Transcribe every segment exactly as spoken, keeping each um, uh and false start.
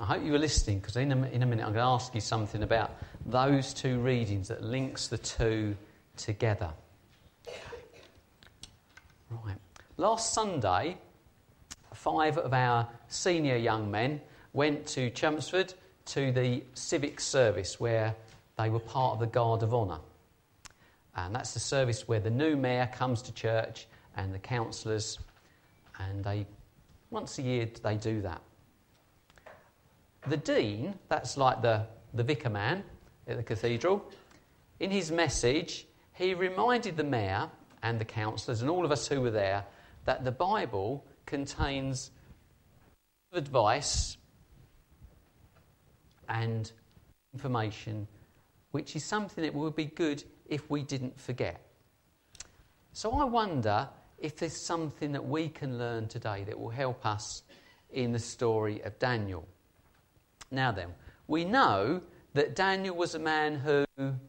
I hope you were listening, because in a, in a minute I'm going to ask you something about those two readings that links the two together. Right. Last Sunday, five of our senior young men went to Chelmsford to the civic service where they were part of the Guard of Honour. And that's the service where the new mayor comes to church and the councillors, and they once a year they do that. The dean, that's like the, the vicar man at the cathedral, in his message, he reminded the mayor and the councillors and all of us who were there that the Bible contains advice and information which is something that would be good if we didn't forget. So I wonder if there's something that we can learn today that will help us in the story of Daniel. Now then, we know that Daniel was a man who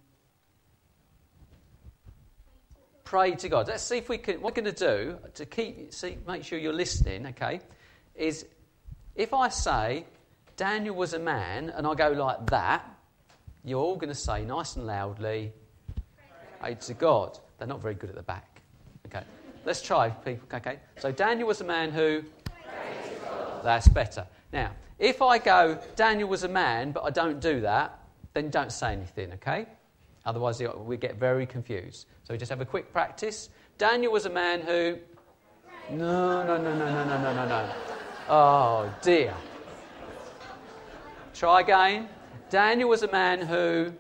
prayed to God. Let's see if we can. What we're going to do to keep, see, make sure you're listening. Okay, is if I say Daniel was a man, and I go like that, you're all going to say nice and loudly, "Pray to God." They're not very good at the back. Okay, let's try, people. Okay, so Daniel was a man who. Pray to God. That's better. Now, if I go, Daniel was a man, but I don't do that, then don't say anything, okay? Otherwise, we get very confused. So we just have a quick practice. Daniel was a man who... No, no, no, no, no, no, no, no, no. Oh, dear. Try again. Daniel was a man who...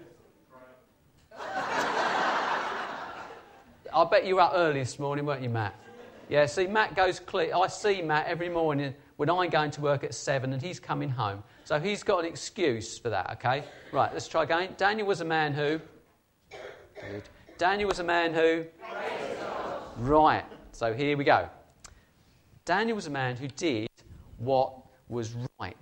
I bet you were up early this morning, weren't you, Matt? Yeah, see, Matt goes clear. I see Matt every morning when I'm going to work at seven and he's coming home. So he's got an excuse for that, okay? Right, let's try again. Daniel was a man who... Good. Daniel was a man who... Right, so here we go. Daniel was a man who did what was right.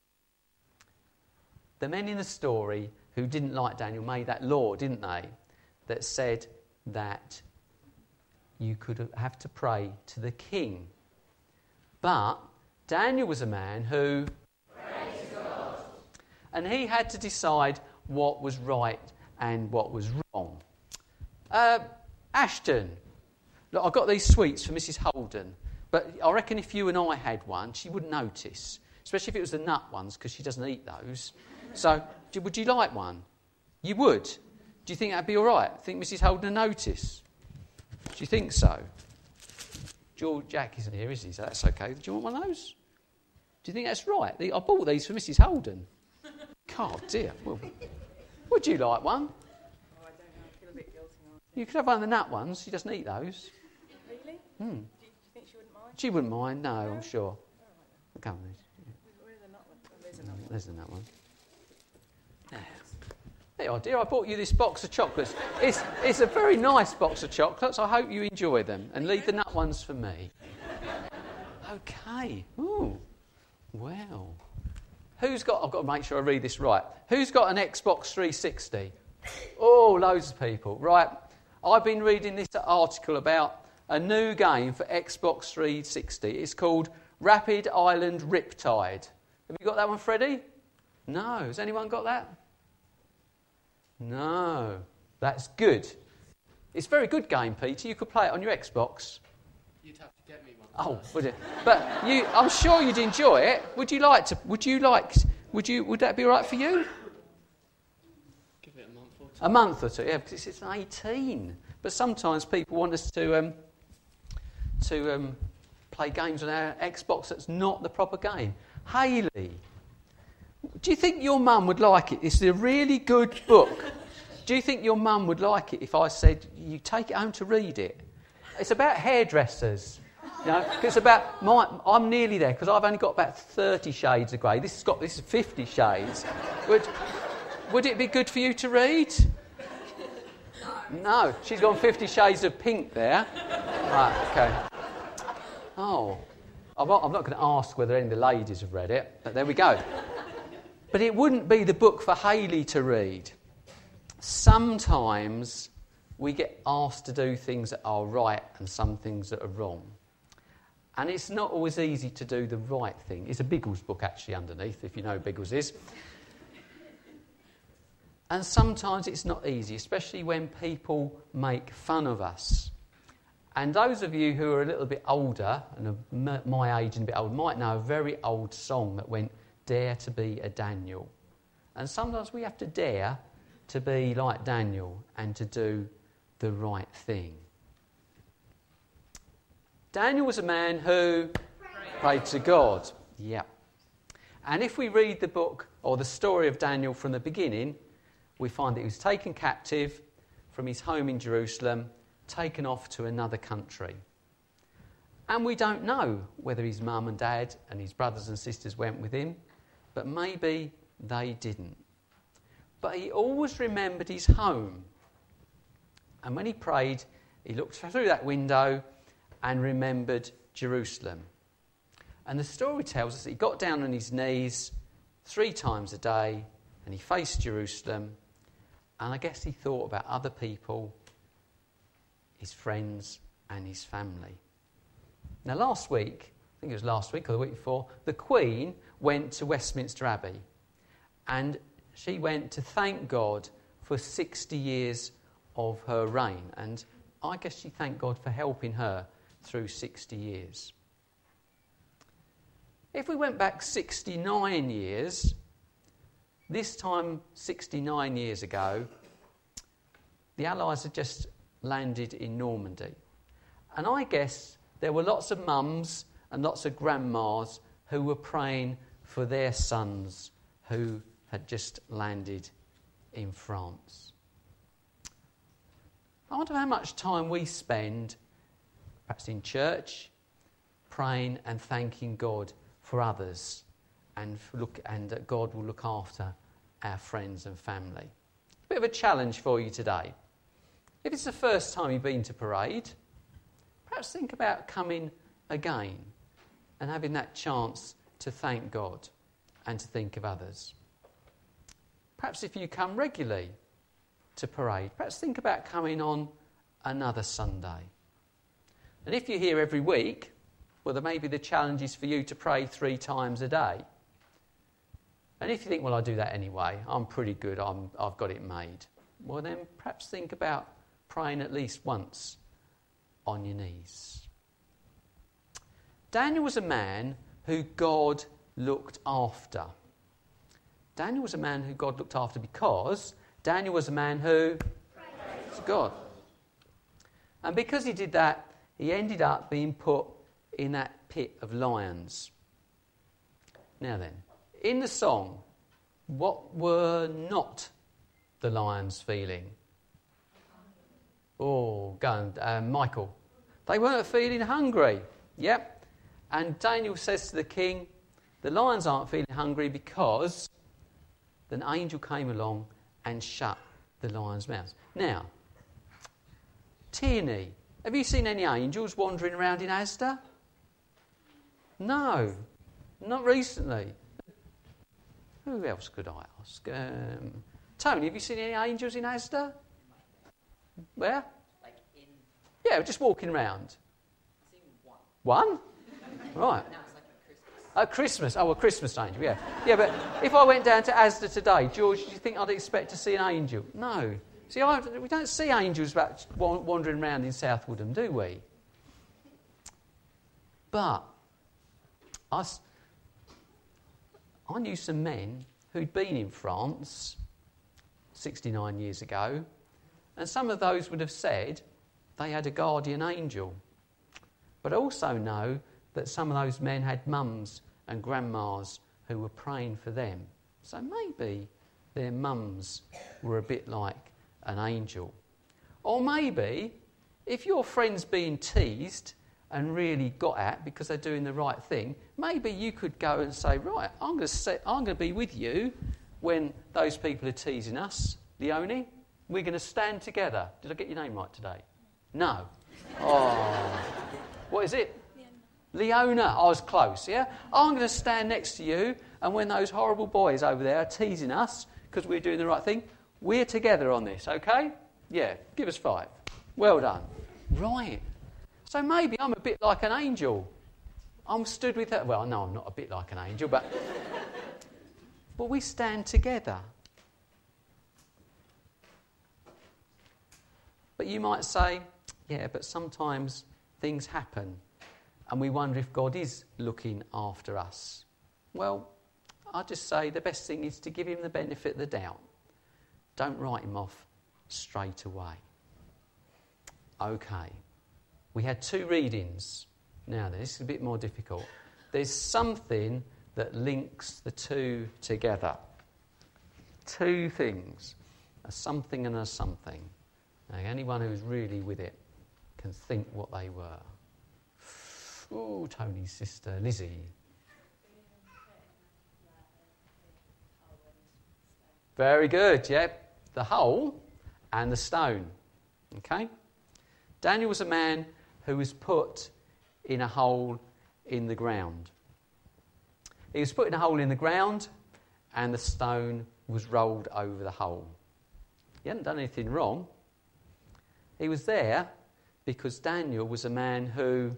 The men in the story who didn't like Daniel made that law, didn't they? That said that you could have to pray to the king. But Daniel was a man who prayed to God. And he had to decide what was right and what was wrong. Uh, Ashton, look, I got these sweets for Missus Holden, but I reckon if you and I had one, she wouldn't notice, especially if it was the nut ones, because she doesn't eat those. So, would you like one? You would. Do you think that'd be all right? Think Missus Holden would notice? Do you think so? George Jack isn't here, is he? So that's okay. Do you want one of those? Do you think that's right? I bought these for Missus Holden. God, dear. Well, would you like one? Oh, I don't know. I feel a bit guilty now. You could have one of the nut ones. She doesn't eat those. Really? Hmm. Do, you, do you think she wouldn't mind? She wouldn't mind, no, No? I'm sure. All right, Come on. where's the nut one? Oh, there's a nut one. There's the nut one. There you are, dear. I bought you this box of chocolates. It's it's a very nice box of chocolates. I hope you enjoy them. And leave the nut ones for me. Okay. Ooh. Well. Who's got... I've got to make sure I read this right. Who's got an Xbox three sixty? Oh, loads of people. Right. I've been reading this article about a new game for Xbox three sixty. It's called Rapid Island Riptide. Have you got that one, Freddie? No. Has anyone got that? No, that's good. It's a very good game, Peter. You could play it on your Xbox. You'd have to get me one. Oh, would it? But you, I'm sure you'd enjoy it. Would you like to? Would you like? Would you? Would that be all right for you? Give it a month or two. A month or two, yeah, because it's an eighteen. But sometimes people want us to um, to um, play games on our Xbox that's not the proper game. Hayley. Do you think your mum would like it? It's a really good book. Do you think your mum would like it if I said, you take it home to read it? It's about hairdressers. You know, 'cause it's about my... I'm nearly there, because I've only got about thirty shades of grey. This has got... This is fifty shades. Would, would it be good for you to read? No. She's gone fifty shades of pink there. Right, okay. Oh. I'm not, I'm not going to ask whether any of the ladies have read it, but there we go. But it wouldn't be the book for Hayley to read. Sometimes we get asked to do things that are right and some things that are wrong. And it's not always easy to do the right thing. It's a Biggles book, actually, underneath, if you know who Biggles is. And sometimes it's not easy, especially when people make fun of us. And those of you who are a little bit older, and of my age and a bit older, might know a very old song that went, "Dare to be a Daniel." And sometimes we have to dare to be like Daniel and to do the right thing. Daniel was a man who prayed, prayed to God. Yeah. And if we read the book or the story of Daniel from the beginning, we find that he was taken captive from his home in Jerusalem, taken off to another country. And we don't know whether his mum and dad and his brothers and sisters went with him, but maybe they didn't. But he always remembered his home. And when he prayed, he looked through that window and remembered Jerusalem. And the story tells us that he got down on his knees three times a day and he faced Jerusalem. And I guess he thought about other people, his friends and his family. Now last week, I think it was last week or the week before, the Queen went to Westminster Abbey. And she went to thank God for sixty years of her reign. And I guess she thanked God for helping her through sixty years. If we went back sixty-nine years, this time sixty-nine years ago, the Allies had just landed in Normandy. And I guess there were lots of mums and lots of grandmas who were praying for their sons who had just landed in France. I wonder how much time we spend, perhaps in church, praying and thanking God for others, and look and that God will look after our friends and family. A bit of a challenge for you today. If it's the first time you've been to Parade, perhaps think about coming again and having that chance to thank God and to think of others. Perhaps if you come regularly to Parade, perhaps think about coming on another Sunday. And if you're here every week, well, then maybe the challenge is for you to pray three times a day. And if you think, well, I do that anyway, I'm pretty good, I'm, I've got it made, well, then perhaps think about praying at least once on your knees. Daniel was a man who God looked after. Daniel was a man who God looked after because Daniel was a man who prayed to God. And because he did that, he ended up being put in that pit of lions. Now then, in the song, what were not the lions feeling? Oh, go on, uh, Michael. They weren't feeling hungry. Yep. And Daniel says to the king, the lions aren't feeling hungry because an angel came along and shut the lions' mouths. Now, Tierney, have you seen any angels wandering around in Asda? No, not recently. Who else could I ask? Um, Tony, have you seen any angels in Asda? Where? Like in... Yeah, just walking around. I've seen one. One? Right. Now it's like at Christmas. At Christmas. Oh, a Christmas angel, yeah. Yeah, but if I went down to Asda today, George, do you think I'd expect to see an angel? No. See, I, we don't see angels about wandering around in South Woodham, do we? But I, I knew some men who'd been in France sixty-nine years ago, and some of those would have said they had a guardian angel. But I also know that some of those men had mums and grandmas who were praying for them. So maybe their mums were a bit like an angel. Or maybe if your friend's being teased and really got at because they're doing the right thing, maybe you could go and say, right, I'm going to say, I'm going to be with you when those people are teasing us. Leonie, we're going to stand together. Did I get your name right today? No. Oh. What is it? Leona. I was close, yeah? I'm going to stand next to you, and when those horrible boys over there are teasing us because we're doing the right thing, we're together on this, okay? Yeah, give us five. Well done. Right. So maybe I'm a bit like an angel. I'm stood with her. Well, no, I'm not a bit like an angel, but, but we stand together. But you might say, yeah, but sometimes things happen and we wonder if God is looking after us. Well, I just say the best thing is to give him the benefit of the doubt. Don't write him off straight away. Okay. We had two readings. Now, this is a bit more difficult. There's something that links the two together. Two things. A something and a something. Now, anyone who's really with it can think what they were. Oh, Tony's sister, Lizzie. Very good, yep. The hole and the stone. Okay? Daniel was a man who was put in a hole in the ground. He was put in a hole in the ground and the stone was rolled over the hole. He hadn't done anything wrong. He was there because Daniel was a man who...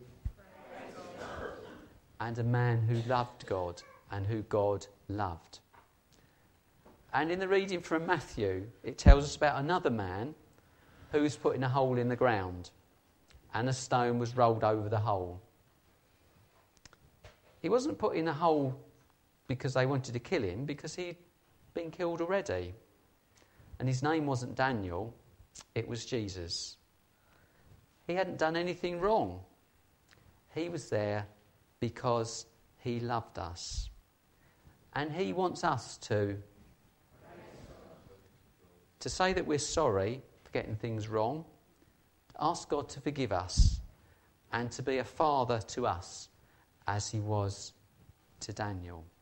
and a man who loved God and who God loved. And in the reading from Matthew, it tells us about another man who was put in a hole in the ground and a stone was rolled over the hole. He wasn't put in a hole because they wanted to kill him, because he'd been killed already. And his name wasn't Daniel, it was Jesus. He hadn't done anything wrong. He was there because he loved us. And he wants us to, to say that we're sorry for getting things wrong, ask God to forgive us, and to be a father to us as he was to Daniel.